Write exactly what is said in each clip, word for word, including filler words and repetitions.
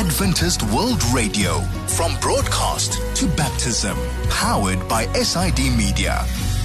Adventist World Radio, from broadcast to baptism, powered by S I D Media.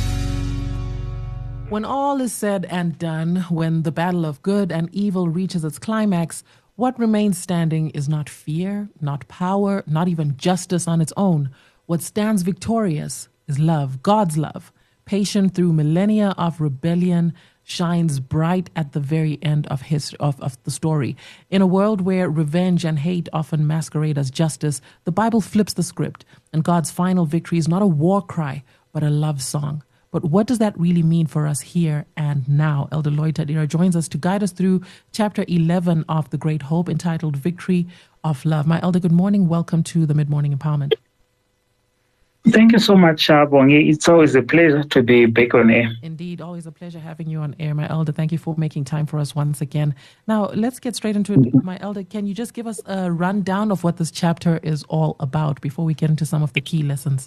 When all is said and done, when the battle of good and evil reaches its climax, what remains standing is not fear, not power, not even justice on its own. What stands victorious is love, God's love, patient through millennia of rebellion, shines bright at the very end of, his, of, of the story. In a world where revenge and hate often masquerade as justice, the Bible flips the script, and God's final victory is not a war cry, but a love song. But what does that really mean for us here and now? Elder Lloyd Tadira joins us to guide us through chapter eleven of The Great Hope, entitled Victory of Love. My elder, good morning. Welcome to the Mid-Morning Empowerment. Thank you so much, Bongi. It's always a pleasure to be back on air. Indeed, always a pleasure having you on air, my elder. Thank you for making time for us once again. Now, let's get straight into it. My elder, can you just give us a rundown of what this chapter is all about before we get into some of the key lessons?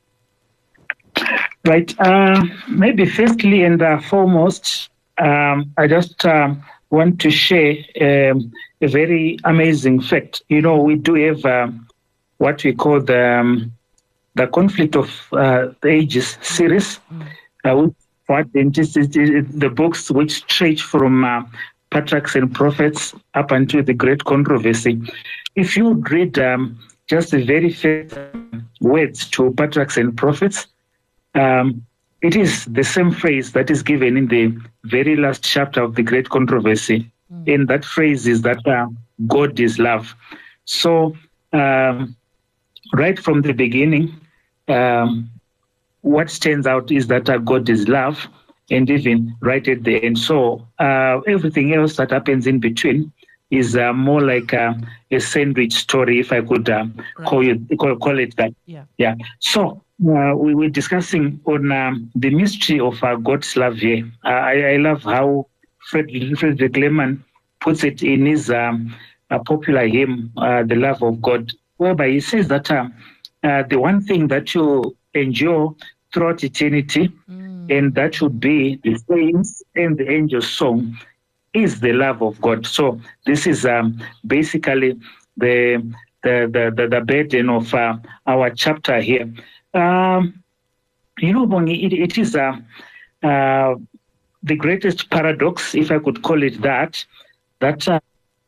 Right. Uh, maybe firstly and uh, foremost, um, I just um, want to share um, a very amazing fact. You know, we do have um, what we call the... Um, The Conflict of uh, the Ages series, uh, which for Adventists is the books which stretch from uh, patriarchs and prophets up until the Great Controversy. If you read um, just the very first words to patriarchs and prophets, um, it is the same phrase that is given in the very last chapter of the Great Controversy. Mm. And that phrase is that uh, God is love. So, um, right from the beginning, um, what stands out is that uh, God is love, and even right at the end. So uh, everything else that happens in between is uh, more like uh, a sandwich story, if I could uh, right. call it call, call it that. Yeah. Yeah. So uh, we were discussing on um, the mystery of uh, God's love here. Uh, I, I love how Fred, Frederick Lehman puts it in his um, uh, popular hymn, uh, "The Love of God," whereby he says that uh, uh, the one thing that you endure throughout eternity, mm. and that should be the saints and the angels' song, is the love of God. So this is um, basically the the, the the the burden of uh, our chapter here. Um, you know, Bongi, it, it is uh, uh, the greatest paradox, if I could call it that, that uh,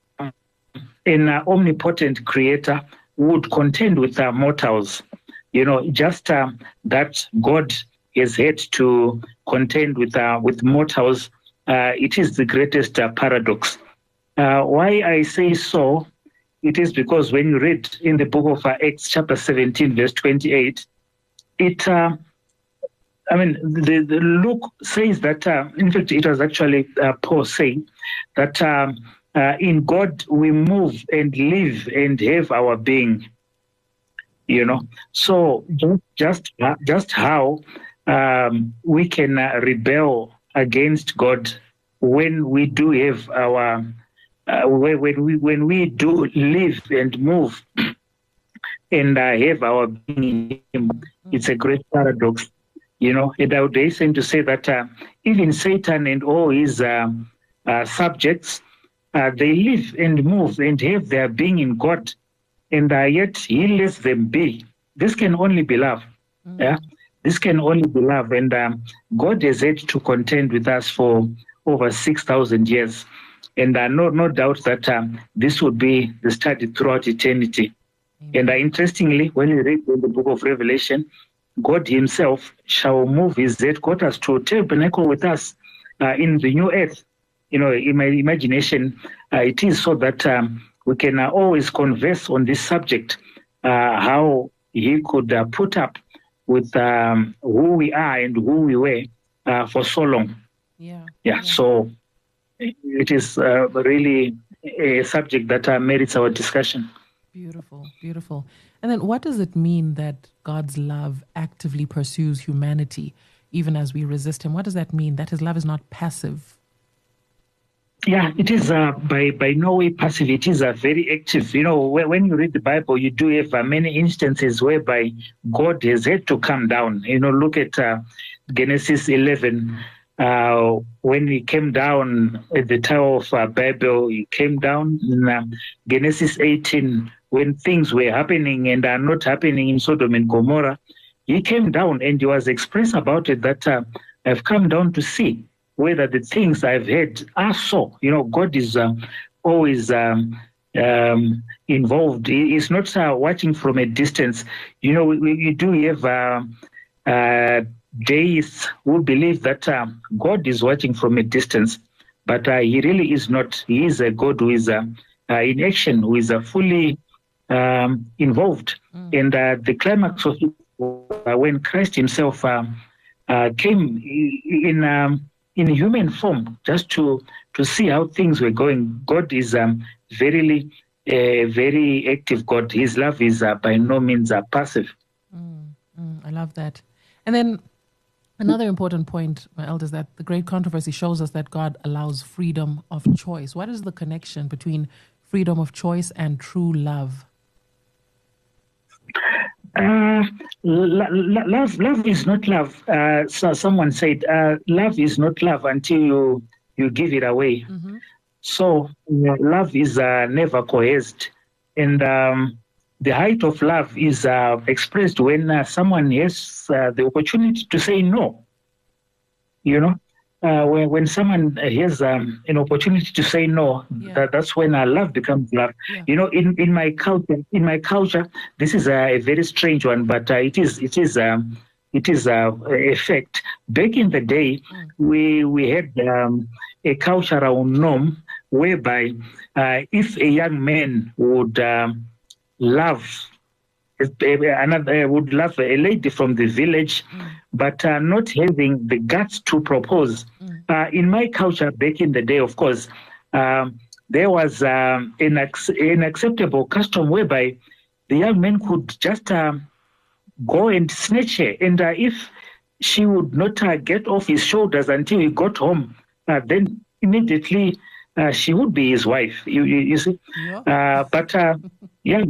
an uh, omnipotent creator would contend with uh, mortals. You know, just uh, that God has had to contend with uh, with mortals. Uh, it is the greatest uh, paradox. Uh, why I say so, it is because when you read in the book of uh, Acts chapter seventeen, verse twenty-eight, it, uh, I mean, the, the Luke says that, uh, in fact, it was actually uh, Paul saying that um, uh, in God we move and live and have our being. You know, so just just how um, we can uh, rebel against God when we do have our uh, when we when we do live and move and uh, have our being in Him. It's a great paradox, you know. And I would hasten to say that uh, even Satan and all his uh, uh, subjects, uh, they live and move and have their being in God. And uh, yet he lets them be. This can only be love. Mm. Yeah, this can only be love. And um, God has had to contend with us for over six thousand years. And uh, no, no doubt that um, this would be the study throughout eternity. Mm. And uh, interestingly, when you read in the book of Revelation, God himself shall move his headquarters to tabernacle with us uh, in the new earth. You know, in my imagination, uh, it is so that um, we can uh, always converse on this subject, uh, how he could uh, put up with um, who we are and who we were uh, for so long. Yeah. Yeah. yeah. So it is uh, really a subject that uh, merits our discussion. Beautiful, beautiful. And then what does it mean that God's love actively pursues humanity, even as we resist him? What does that mean? That his love is not passive? Yeah, it is uh, by by no way passive. It is uh, very active. You know, when you read the Bible, you do have uh, many instances whereby God has had to come down. You know, look at uh, Genesis eleven, uh, when he came down at the Tower of uh, Babel, he came down in um, Genesis eighteen, when things were happening and are not happening in Sodom and Gomorrah. He came down and he was express about it that uh, I've come down to see whether the things I've heard are so. You know, God is uh, always um, um, involved. He is not uh, watching from a distance. You know, we, we do have uh, uh, deists who believe that uh, God is watching from a distance, but uh, he really is not. He is a God who is uh, uh, in action, who is uh, fully um, involved. Mm. And uh, the climax of it, uh, when Christ himself uh, uh, came in um, in human form, just to to see how things were going. God is um, verily a very active God. His love is uh, by no means uh, passive. Mm, mm, I love that. And then another important point, my elders, that the great controversy shows us that God allows freedom of choice. What is the connection between freedom of choice and true love? Uh, lo- lo- love, love is not love. Uh, so someone said, uh, "Love is not love until you you give it away." Mm-hmm. So uh, love is uh, never coerced, and um, the height of love is uh, expressed when uh, someone has uh, the opportunity to say no. You know, uh, when when someone has um, an opportunity to say no, yeah. that, that's when uh, love becomes love. Yeah. You know, in, in my culture, in my culture, this is a, a very strange one, but uh, it is it is um, it is uh, a fact. Back in the day, mm. we we had um, a cultural norm whereby uh, if a young man would um, love another would love a lady from the village, mm. but uh, not having the guts to propose. Mm. Uh, in my culture, back in the day, of course, um, there was um, an, ac- an acceptable custom whereby the young man could just uh, go and snatch her, and uh, if she would not uh, get off his shoulders until he got home, uh, then immediately uh, she would be his wife. You, you, you see, yeah. uh, but uh, yeah.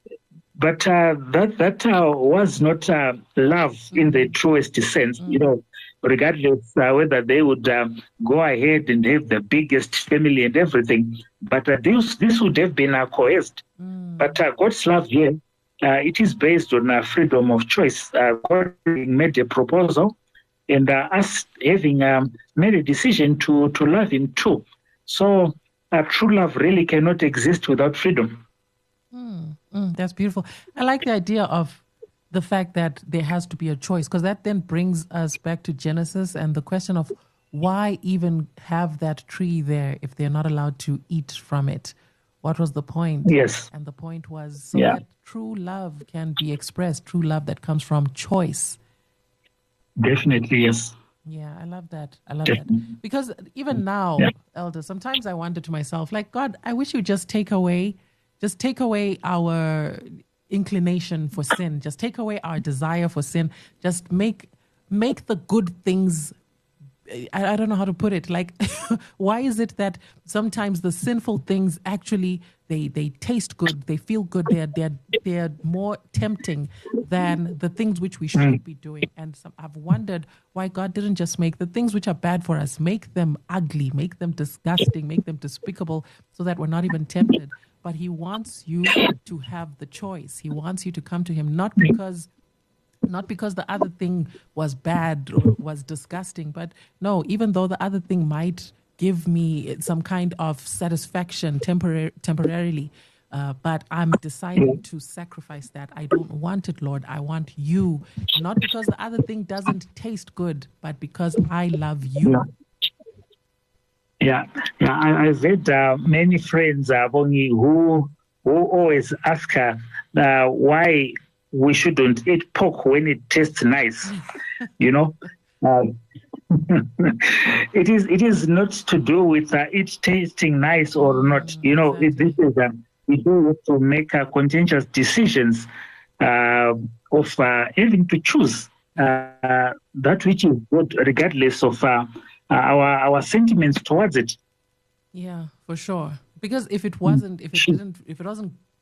But uh, that that uh, was not uh, love in the truest sense, mm. you know, regardless uh, whether they would um, go ahead and have the biggest family and everything. But uh, this this would have been uh, coerced. Mm. But uh, God's love here, uh, it is based on uh, freedom of choice. Uh, God made a proposal, and uh, us having um, made a decision to, to love Him too. So uh, true love really cannot exist without freedom. Mm, mm, that's beautiful. I like the idea of the fact that there has to be a choice, because that then brings us back to Genesis and the question of why even have that tree there if they're not allowed to eat from it? What was the point? Yes. And the point was so yeah. that true love can be expressed, true love that comes from choice. Definitely, yes. Yeah, I love that. I love Definitely. that. Because even now, yeah. Elder, sometimes I wonder to myself, like, God, I wish you just take away Just take away our inclination for sin. Just take away our desire for sin. Just make make the good things. I, I don't know how to put it. Like, why is it that sometimes the sinful things actually they they taste good, they feel good, they're they're they're more tempting than the things which we should be doing? And some, I've wondered why God didn't just make the things which are bad for us, make them ugly, make them disgusting, make them despicable, so that we're not even tempted. But He wants you to have the choice. He wants you to come to Him, not because not because the other thing was bad or was disgusting, but no, even though the other thing might give me some kind of satisfaction temporary, temporarily, uh, but I'm deciding to sacrifice that. I don't want it, Lord. I want you, not because the other thing doesn't taste good, but because I love you. Yeah. Yeah, yeah. I, I've had uh, many friends, uh, Bongi, who who always ask her uh, why we shouldn't eat pork when it tastes nice. You know, uh, it is it is not to do with uh, it tasting nice or not. You know, exactly. it, this is um, we do have to make uh, conscientious decisions uh, of uh, having to choose uh, that which is good, regardless of. Uh, Uh, our our sentiments towards it. Yeah, for sure. Because if it wasn't, if it didn't, if it wasn't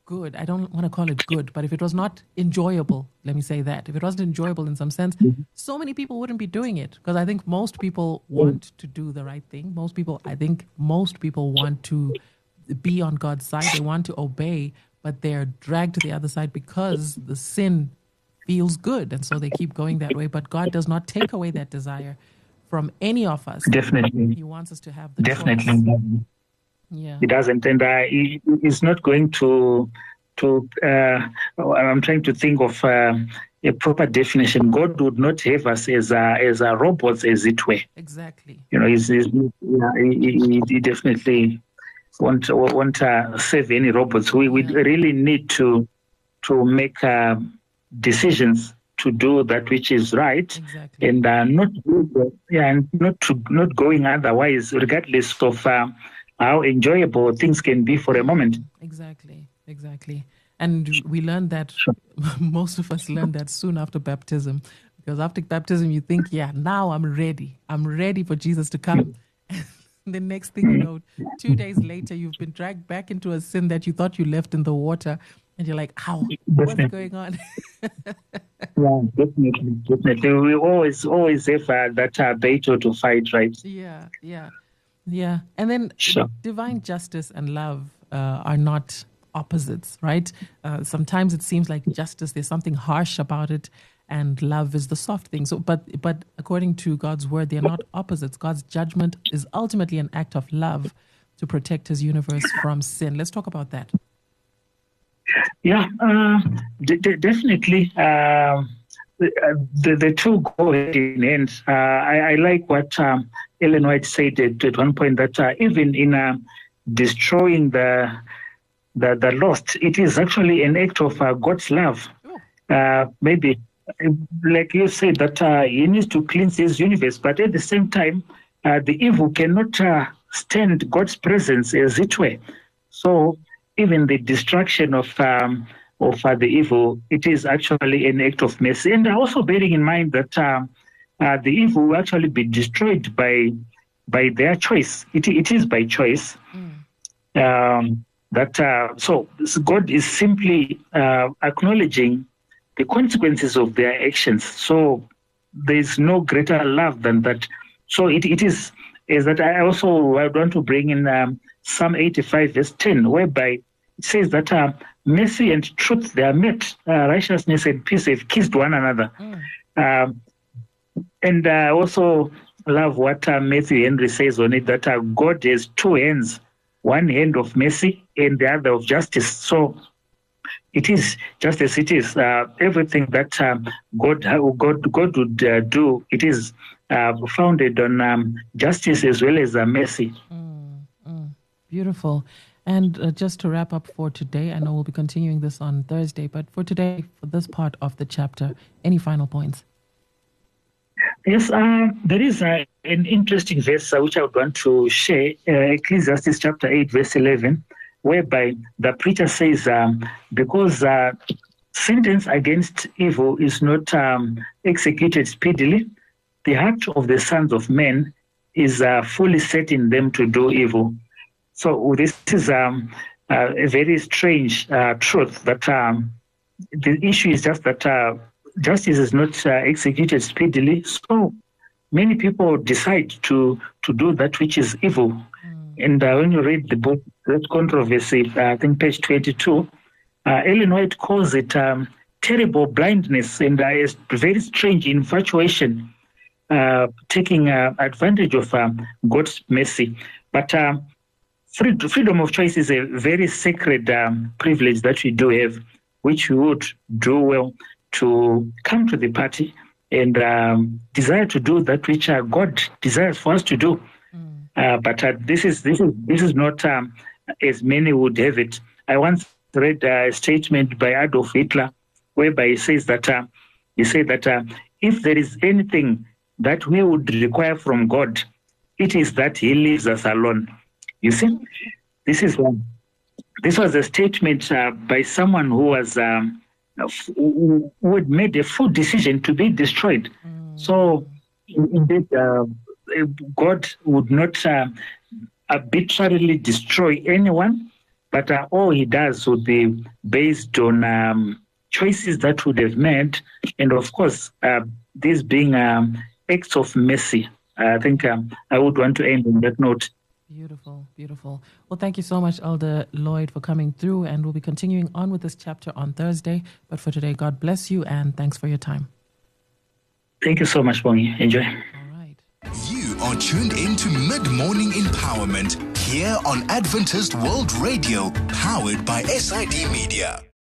good, I don't want to call it good, but if it was not enjoyable, let me say that, if it wasn't enjoyable in some sense, so many people wouldn't be doing it. Because I think most people want to do the right thing. Most people, I think most people want to be on God's side. They want to obey, but they're dragged to the other side because the sin feels good. And so they keep going that way. But God does not take away that desire from any of us. Definitely. He wants us to have the Definitely. choice. Yeah. He doesn't. And uh, he, he's not going to, to uh, I'm trying to think of uh, a proper definition. God would not have us as uh, as uh, robots, as it were. Exactly. You know, he's, he's, yeah, he, he, he definitely won't, won't uh, save any robots. We, we Yeah. really need to, to make uh, decisions to do that which is right, Exactly. and uh, not yeah, and not to not going otherwise, regardless of uh, how enjoyable things can be for a moment. Exactly, exactly. And we learned that, most of us learned that soon after baptism. Because after baptism, you think, yeah, now I'm ready. I'm ready for Jesus to come. The next thing you know, two days later, you've been dragged back into a sin that you thought you left in the water. And you're like, ow, what's going on? Yeah, definitely, definitely. We always, always have uh, that uh, battle to fight, right? Yeah, yeah, yeah. And then Sure. divine justice and love uh, are not opposites, right? Uh, sometimes it seems like justice, there's something harsh about it, and love is the soft thing. So, but but according to God's word, they're not opposites. God's judgment is ultimately an act of love to protect His universe from sin. Let's talk about that. Yeah, uh, d- d- definitely. Uh, the, the two go hand in hand. Uh, I, I like what um, Ellen White said at, at one point, that uh, even in uh, destroying the, the the lost, it is actually an act of uh, God's love. Uh, maybe, like you said, that uh, He needs to cleanse His universe, but at the same time, uh, the evil cannot uh, stand God's presence, as it were. So even the destruction of um, of uh, the evil, it is actually an act of mercy. And also bearing in mind that um, uh, the evil will actually be destroyed by by their choice. It it is by choice. Mm. Um, that uh, so God is simply uh, acknowledging the consequences of their actions. So there is no greater love than that. So it, it is is that I also want to bring in um, Psalm eighty-five, verse ten, whereby it says that uh, mercy and truth, they are met, uh, righteousness and peace have kissed one another. Mm. Um, and I uh, also love what uh, Matthew Henry says on it, that uh, God has two hands, one hand of mercy and the other of justice. So it is just as it is. Uh, everything that um, God, God, God would uh, do, it is uh, founded on um, justice as well as uh, mercy. Mm, mm, beautiful. And uh, just to wrap up for today, I know we'll be continuing this on Thursday, but for today, for this part of the chapter, any final points? Yes, uh, there is uh, an interesting verse uh, which I would want to share, uh, Ecclesiastes chapter eight, verse eleven, whereby the preacher says, um, because uh, sentence against evil is not um, executed speedily, the heart of the sons of men is uh, fully set in them to do evil. So this is um, uh, a very strange uh, truth, that um, the issue is just that uh, justice is not uh, executed speedily. So many people decide to, to do that which is evil. Mm. And uh, when you read the book, that controversy, uh, I think page twenty-two, uh, Ellen White calls it um, terrible blindness and uh, a very strange infatuation, uh, taking uh, advantage of um, God's mercy. But uh, freedom of choice is a very sacred um, privilege that we do have, which we would do well to come to the party and um, desire to do that which uh, God desires for us to do. Mm. Uh, but uh, this is this is this is not um, as many would have it. I once read a statement by Adolf Hitler, whereby he says that uh, he said that uh, if there is anything that we would require from God, it is that He leaves us alone. You see, this is one. This was a statement uh, by someone who was um, who, who had made a full decision to be destroyed. Mm. So, indeed, uh, God would not uh, arbitrarily destroy anyone, but uh, all he does would be based on um, choices that would have made, and of course, uh, this being um, acts of mercy. I think um, I would want to end on that note. Beautiful, beautiful. Well, thank you so much, Elder Lloyd, for coming through, and we'll be continuing on with this chapter on Thursday. But for today, God bless you, and thanks for your time. Thank you so much, Bongi. Enjoy. All right. You are tuned in to Mid-Morning Empowerment here on Adventist World Radio, powered by S I D Media.